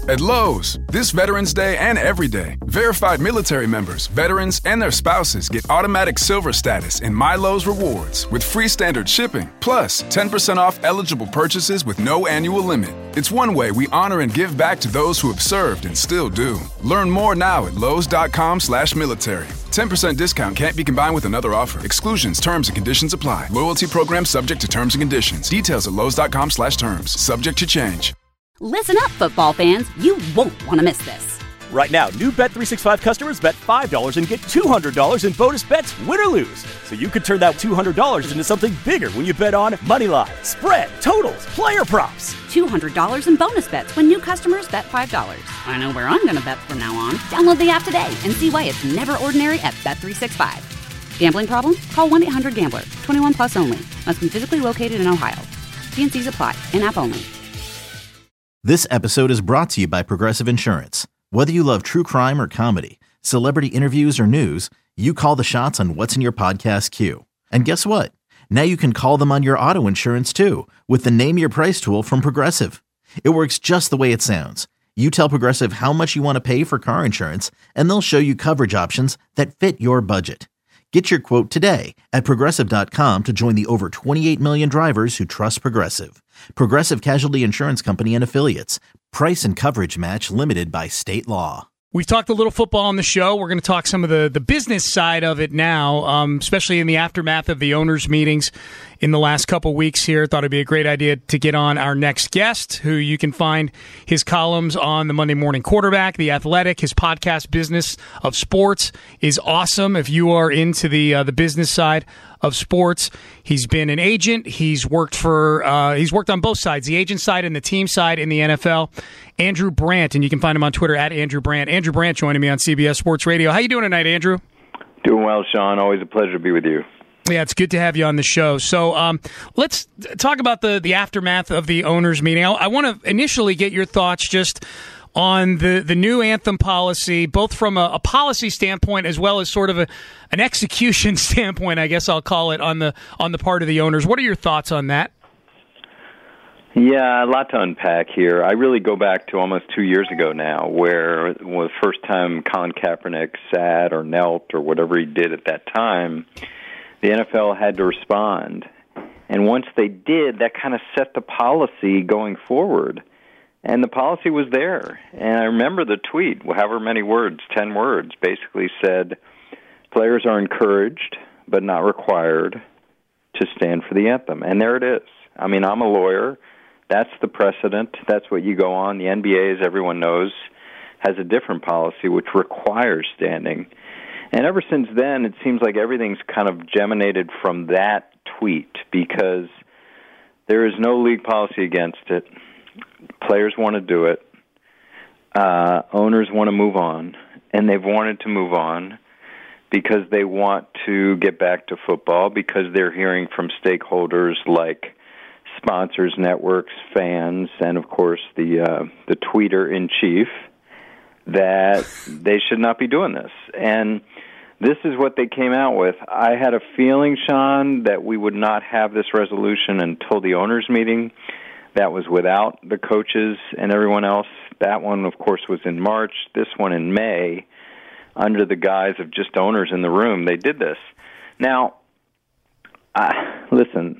At Lowe's, this Veterans Day and every day, verified military members, veterans, and their spouses get automatic silver status in My Lowe's Rewards with free standard shipping, plus 10% off eligible purchases with no annual limit. It's one way we honor and give back to those who have served and still do. Learn more now at Lowes.com/military. 10% discount can't be combined with another offer. Exclusions, terms, and conditions apply. Loyalty program subject to terms and conditions. Details at Lowes.com/terms. Subject to change. Listen up, football fans. You won't want to miss this. Right now, new Bet365 customers bet $5 and get $200 in bonus bets, win or lose. So you could turn that $200 into something bigger when you bet on money line, spread, totals, player props. $200 in bonus bets when new customers bet $5. I know where I'm going to bet from now on. Download the app today and see why it's never ordinary at Bet365. Gambling problem? Call 1-800-GAMBLER. 21 plus only. Must be physically located in Ohio. T&Cs apply. In-app only. This episode is brought to you by Progressive Insurance. Whether you love true crime or comedy, celebrity interviews or news, you call the shots on what's in your podcast queue. And guess what? Now you can call them on your auto insurance too with the Name Your Price tool from Progressive. It works just the way it sounds. You tell Progressive how much you want to pay for car insurance, and they'll show you coverage options that fit your budget. Get your quote today at Progressive.com to join the over 28 million drivers who trust Progressive. Progressive Casualty Insurance Company and Affiliates. Price and coverage match limited by state law. We've talked a little football on the show. We're going to talk some of the business side of it now, especially in the aftermath of the owners' meetings in the last couple weeks here. Thought it'd be a great idea to get on our next guest, who you can find his columns on the Monday Morning Quarterback, The Athletic. His podcast, Business of Sports, is awesome if you are into the business side of sports. He's been an agent. He's worked on both sides, the agent side and the team side in the NFL. Andrew Brandt, and you can find him on Twitter at Andrew Brandt. Andrew Brandt joining me on CBS Sports Radio. How you doing tonight, Andrew? Doing well, Sean. Always a pleasure to be with you. Yeah, it's good to have you on the show. So let's talk about the aftermath of the owners' meeting. I want to initially get your thoughts just on the new anthem policy, both from a policy standpoint as well as sort of an execution standpoint, I guess I'll call it, on the part of the owners. What are your thoughts on that? Yeah, a lot to unpack here. I really go back to almost 2 years ago now, where it was the first time Colin Kaepernick sat or knelt or whatever he did at that time. The NFL had to respond. And once they did, that kind of set the policy going forward. And the policy was there. And I remember the tweet, however many words, 10 words, basically said, players are encouraged but not required to stand for the anthem. And there it is. I mean, I'm a lawyer. That's the precedent. That's what you go on. The NBA, as everyone knows, has a different policy which requires standing. And ever since then, it seems like everything's kind of germinated from that tweet, because there is no league policy against it. Players want to do it. Owners want to move on, and they've wanted to move on because they want to get back to football, because they're hearing from stakeholders like sponsors, networks, fans, and, of course, the tweeter-in-chief, that they should not be doing this. And this is what they came out with. I had a feeling, Sean, that we would not have this resolution until the owners' meeting. That was without the coaches and everyone else. That one, of course, was in March. This one in May, under the guise of just owners in the room. They did this. Now, listen,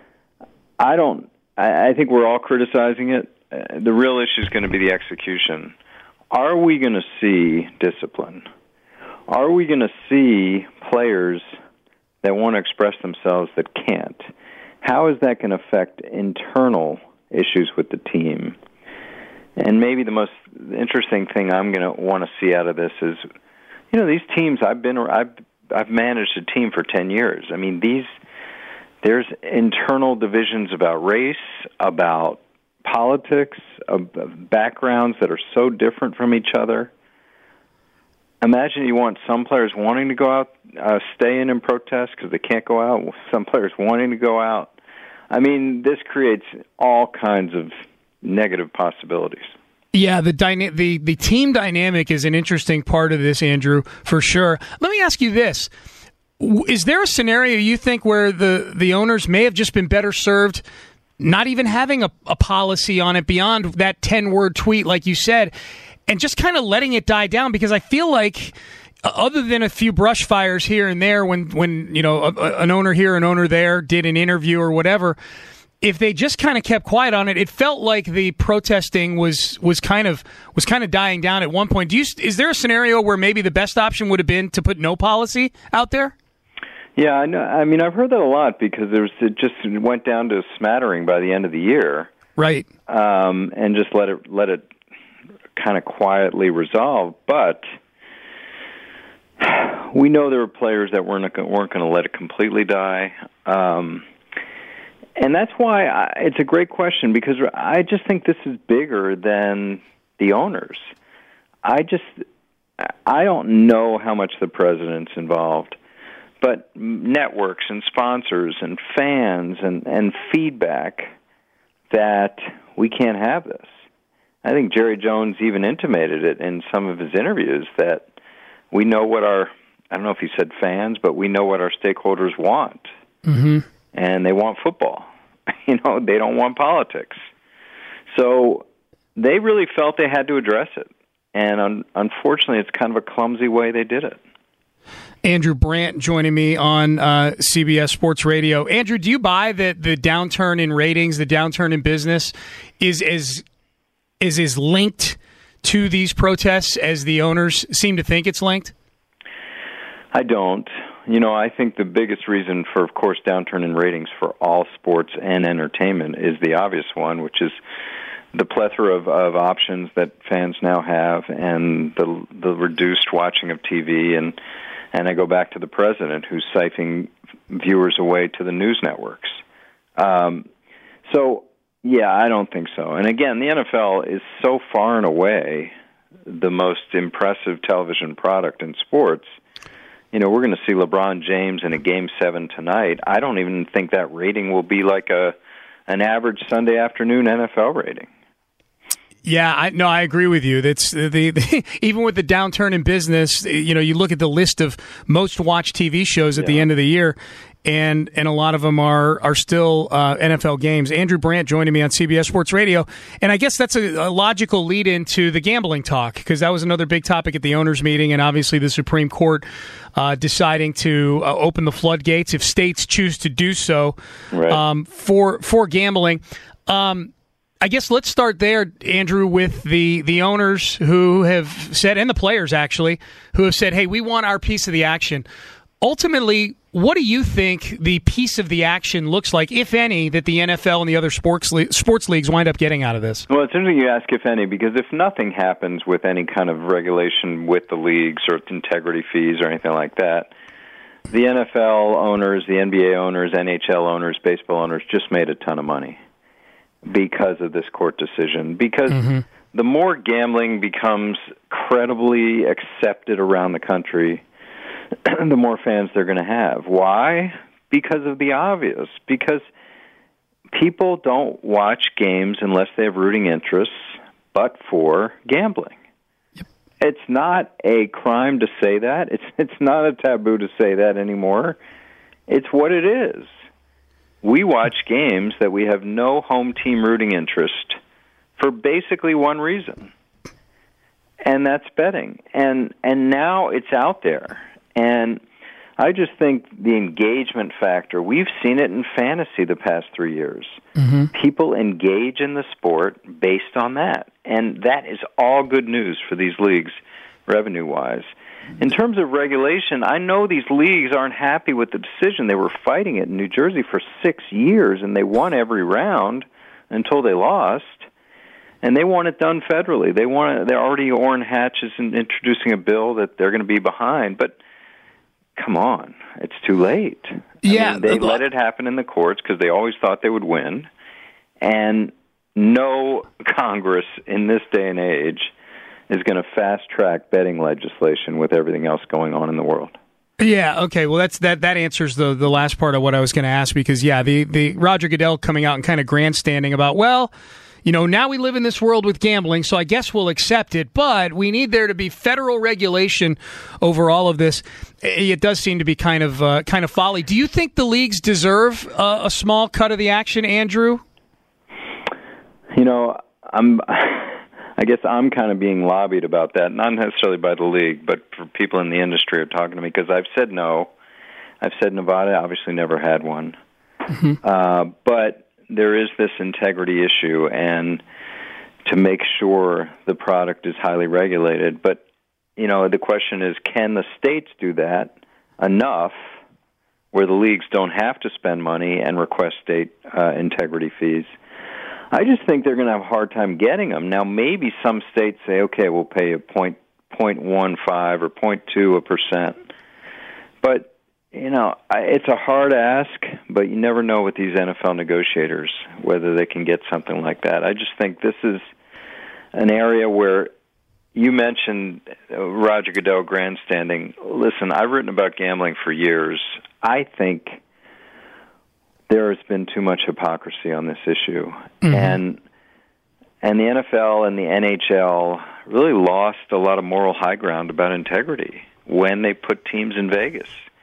I think we're all criticizing it. The real issue is going to be the execution. Are we going to see discipline? Are we going to see players that want to express themselves that can't? How is that going to affect internal issues with the team? And maybe the most interesting thing I'm going to want to see out of this is, these teams, I've managed a team for 10 years. I mean, there's internal divisions about race, about politics, of backgrounds that are so different from each other. Imagine you want some players wanting to go out, stay in and protest because they can't go out, some players wanting to go out. I mean, this creates all kinds of negative possibilities. Yeah, the team dynamic is an interesting part of this, Andrew, for sure. Let me ask you this. Is there a scenario you think where the owners may have just been better served not even having a policy on it beyond that 10-word tweet, like you said, and just kind of letting it die down, because I feel like other than a few brush fires here and there when an owner here, an owner there did an interview or whatever, if they just kind of kept quiet on it, it felt like the protesting was kind of dying down at one point. Is there a scenario where maybe the best option would have been to put no policy out there? Yeah, I know. I mean, I've heard that a lot because it just went down to a smattering by the end of the year, right? And just let it kind of quietly resolve. But we know there were players that weren't going to let it completely die. And that's why it's a great question, because I just think this is bigger than the owners. I don't know how much the president's involved, but networks and sponsors and fans and feedback that we can't have this. I think Jerry Jones even intimated it in some of his interviews that we know what I don't know if he said fans, but we know what our stakeholders want. Mm-hmm. And they want football. They don't want politics. So they really felt they had to address it. And unfortunately, it's kind of a clumsy way they did it. Andrew Brandt joining me on CBS Sports Radio. Andrew, do you buy that the downturn in ratings, the downturn in business is as linked to these protests as the owners seem to think it's linked? I don't. I think the biggest reason for, of course, downturn in ratings for all sports and entertainment is the obvious one, which is the plethora of options that fans now have and the reduced watching of TV. And I go back to the president who's siphoning viewers away to the news networks. So, yeah, I don't think so. And again, the NFL is so far and away the most impressive television product in sports. We're going to see LeBron James in a Game 7 tonight. I don't even think that rating will be like an average Sunday afternoon NFL rating. Yeah, I agree with you. That's even with the downturn in business, you look at the list of most watched TV shows at the end of the year, and a lot of them are still NFL games. Andrew Brandt joining me on CBS Sports Radio, and I guess that's a logical lead into the gambling talk, because that was another big topic at the owners' meeting, and obviously the Supreme Court deciding to open the floodgates if states choose to do so, right, for gambling. I guess let's start there, Andrew, with the owners who have said, and the players actually, who have said, hey, we want our piece of the action. Ultimately, what do you think the piece of the action looks like, if any, that the NFL and the other sports leagues wind up getting out of this? Well, it's interesting you ask if any, because if nothing happens with any kind of regulation with the leagues or integrity fees or anything like that, the NFL owners, the NBA owners, NHL owners, baseball owners just made a ton of money because of this court decision. Because the more gambling becomes credibly accepted around the country, the more fans they're going to have. Why? Because of the obvious. Because people don't watch games unless they have rooting interests, but for gambling. Yep. It's not a crime to say that. It's not a taboo to say that anymore. It's what it is. We watch games that we have no home team rooting interest for basically one reason, and that's betting. And now it's out there. And I just think the engagement factor, we've seen it in fantasy the past 3 years. Mm-hmm. People engage in the sport based on that. And that is all good news for these leagues revenue-wise. In terms of regulation, I know these leagues aren't happy with the decision. They were fighting it in New Jersey for 6 years, and they won every round until they lost. And they want it done federally. They're already Orrin Hatch is introducing a bill that they're going to be behind. But come on, it's too late. I mean, they let it happen in the courts because they always thought they would win. And no Congress in this day and age is going to fast-track betting legislation with everything else going on in the world. Yeah, okay. Well, that answers the last part of what I was going to ask, because, the Roger Goodell coming out and kind of grandstanding about, now we live in this world with gambling, so I guess we'll accept it, but we need there to be federal regulation over all of this. It does seem to be kind of folly. Do you think the leagues deserve a small cut of the action, Andrew? I guess I'm kind of being lobbied about that, not necessarily by the league, but for people in the industry are talking to me because I've said no. I've said Nevada obviously never had one. Mm-hmm. But there is this integrity issue, and to make sure the product is highly regulated. But, the question is, can the states do that enough where the leagues don't have to spend money and request state integrity fees? I just think they're going to have a hard time getting them. Now, maybe some states say, okay, we'll pay you 0.15 or 0.2%. But, it's a hard ask, but you never know with these NFL negotiators whether they can get something like that. I just think this is an area where you mentioned Roger Goodell grandstanding. Listen, I've written about gambling for years. I think there has been too much hypocrisy on this issue. Mm-hmm. And the NFL and the NHL really lost a lot of moral high ground about integrity when they put teams in Vegas.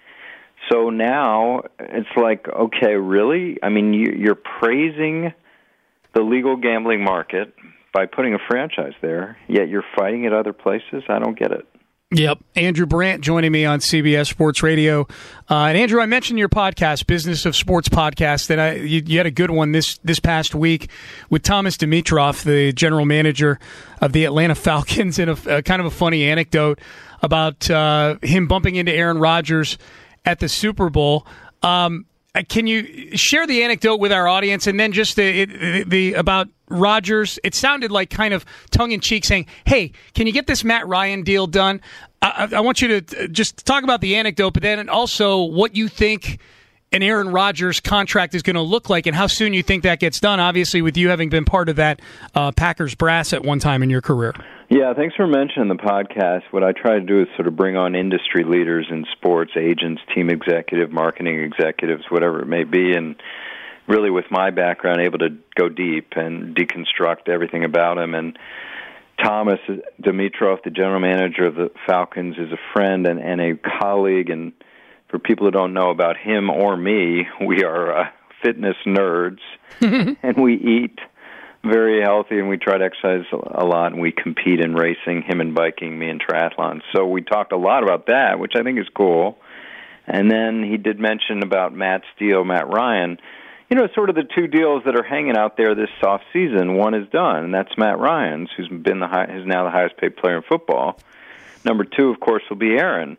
So now it's like, okay, really? I mean, you're praising the legal gambling market by putting a franchise there, yet you're fighting it other places? I don't get it. Yep. Andrew Brandt joining me on CBS Sports Radio. And Andrew, I mentioned your podcast, Business of Sports Podcast, that you had a good one this past week with Thomas Dimitroff, the general manager of the Atlanta Falcons, and a kind of a funny anecdote about him bumping into Aaron Rodgers at the Super Bowl. Can you share the anecdote with our audience, and then just the about Rodgers? It sounded like kind of tongue-in-cheek saying, hey, can you get this Matt Ryan deal done? I want you to just talk about the anecdote, but then also what you think an Aaron Rodgers contract is going to look like and how soon you think that gets done, obviously with you having been part of that Packers brass at one time in your career. Yeah, thanks for mentioning the podcast. What I try to do is sort of bring on industry leaders in sports, agents, team executive, marketing executives, whatever it may be, and really with my background able to go deep and deconstruct everything about him. And Thomas Dimitroff, the general manager of the Falcons, is a friend and a colleague. And for people who don't know about him or me, we are fitness nerds, and we eat very healthy, and we try to exercise a lot, and we compete in racing, him in biking, me in triathlon. So we talked a lot about that, which I think is cool. And then he did mention about Matt Ryan. Sort of the two deals that are hanging out there this off season. One is done, and that's Matt Ryan's, who's now the highest paid player in football. Number two, of course, will be Aaron.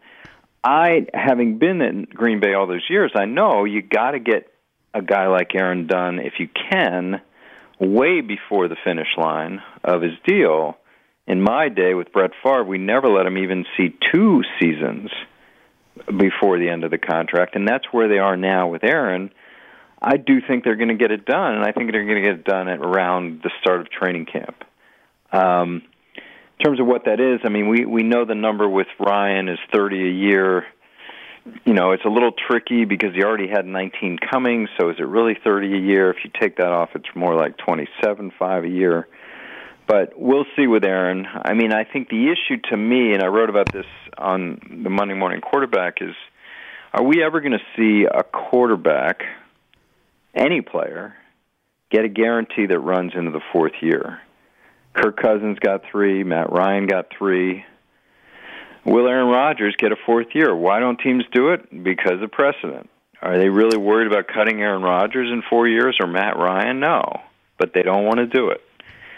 Having been in Green Bay all those years, I know you got to get a guy like Aaron done, if you can, way before the finish line of his deal. In my day with Brett Favre, we never let him even see 2 seasons before the end of the contract, and that's where they are now with Aaron. I do think they're going to get it done, and I think they're going to get it done at around the start of training camp. In terms of what that is, I mean, we know the number with Ryan is 30 a year. It's a little tricky because he already had 19 coming, so is it really 30 a year? If you take that off, it's more like 27.5 a year. But we'll see with Aaron. I mean, I think the issue to me, and I wrote about this on the Monday Morning Quarterback, is are we ever going to see a quarterback, any player, get a guarantee that runs into the 4th year? Kirk Cousins got 3, Matt Ryan got 3. Will Aaron Rodgers get a 4th year? Why don't teams do it? Because of precedent. Are they really worried about cutting Aaron Rodgers in 4 years or Matt Ryan? No, but they don't want to do it.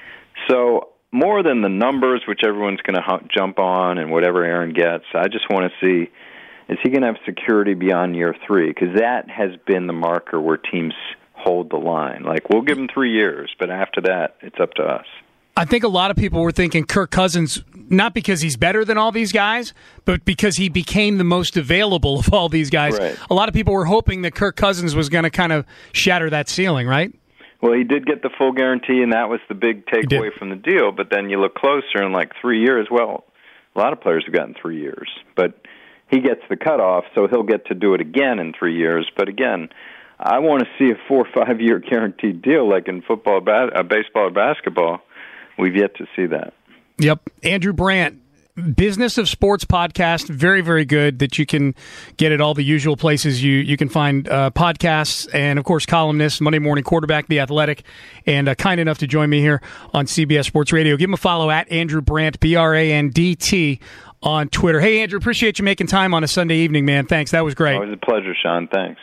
So more than the numbers, which everyone's going to jump on and whatever Aaron gets, I just want to see, is he going to have security beyond year 3? Because that has been the marker where teams hold the line. Like, we'll give him 3 years, but after that, it's up to us. I think a lot of people were thinking Kirk Cousins, not because he's better than all these guys, but because he became the most available of all these guys. Right. A lot of people were hoping that Kirk Cousins was going to kind of shatter that ceiling, right? Well, he did get the full guarantee, and that was the big takeaway from the deal. But then you look closer, and like 3 years, well, a lot of players have gotten 3 years. But he gets the cutoff, so he'll get to do it again in 3 years. But again, I want to see a 4 or 5 year guaranteed deal like in football, baseball, or basketball. We've yet to see that. Yep. Andrew Brandt, Business of Sports podcast. Very, very good that you can get at all the usual places you can find podcasts and, of course, columnists, Monday Morning Quarterback, The Athletic, and kind enough to join me here on CBS Sports Radio. Give him a follow at Andrew Brandt, BRANDT, on Twitter. Hey, Andrew, appreciate you making time on a Sunday evening, man. Thanks. That was great. Always a pleasure, Sean. Thanks.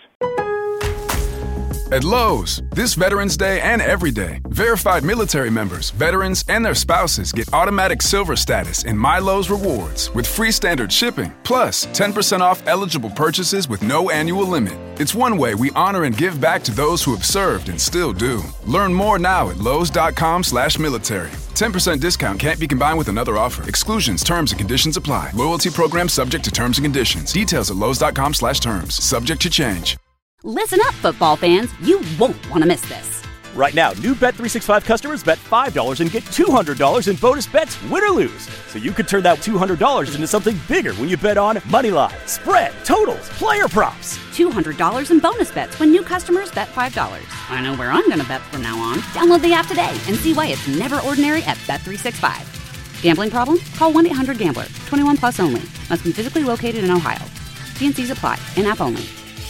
At Lowe's, this Veterans Day and every day, verified military members, veterans, and their spouses get automatic silver status in My Lowe's Rewards with free standard shipping, plus 10% off eligible purchases with no annual limit. It's one way we honor and give back to those who have served and still do. Learn more now at Lowes.com/military. 10% discount can't be combined with another offer. Exclusions, terms, and conditions apply. Loyalty program subject to terms and conditions. Details at Lowes.com/terms. Subject to change. Listen up, football fans. You won't want to miss this. Right now, new Bet365 customers bet $5 and get $200 in bonus bets, win or lose. So you could turn that $200 into something bigger when you bet on moneyline, spread, totals, player props. $200 in bonus bets when new customers bet $5. I know where I'm going to bet from now on. Download the app today and see why it's never ordinary at Bet365. Gambling problem? Call 1-800-GAMBLER. 21 plus only. Must be physically located in Ohio. T&Cs apply. In-app only.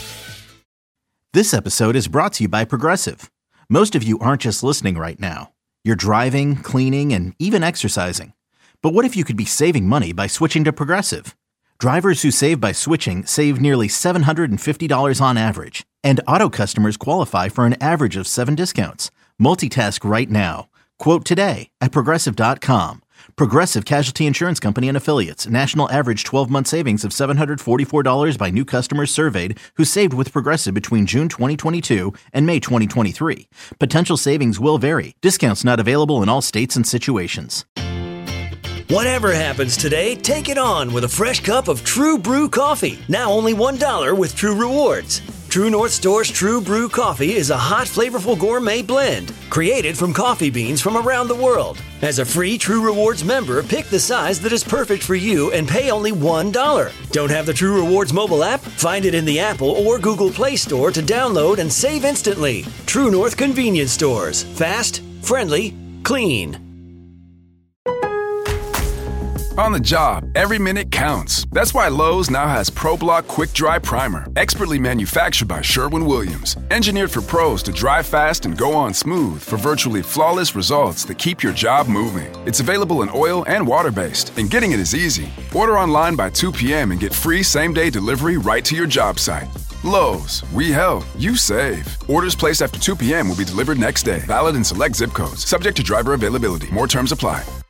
This episode is brought to you by Progressive. Most of you aren't just listening right now. You're driving, cleaning, and even exercising. But what if you could be saving money by switching to Progressive? Drivers who save by switching save nearly $750 on average. And auto customers qualify for an average of 7 discounts. Multitask right now. Quote today at Progressive.com. Progressive Casualty Insurance Company and Affiliates. National average 12-month savings of $744 by new customers surveyed who saved with Progressive between June 2022 and May 2023. Potential savings will vary. Discounts not available in all states and situations. Whatever happens today, take it on with a fresh cup of True Brew coffee. Now only $1 with True Rewards. True North Store's True Brew coffee is a hot, flavorful gourmet blend created from coffee beans from around the world. As a free True Rewards member, pick the size that is perfect for you and pay only $1. Don't have the True Rewards mobile app? Find it in the Apple or Google Play Store to download and save instantly. True North Convenience Stores. Fast, friendly, clean. On the job, every minute counts. That's why Lowe's now has ProBlock Quick Dry Primer, expertly manufactured by Sherwin-Williams. Engineered for pros to dry fast and go on smooth for virtually flawless results that keep your job moving. It's available in oil and water-based, and getting it is easy. Order online by 2 p.m. and get free same-day delivery right to your job site. Lowe's, we help, you save. Orders placed after 2 p.m. will be delivered next day. Valid in select zip codes. Subject to driver availability. More terms apply.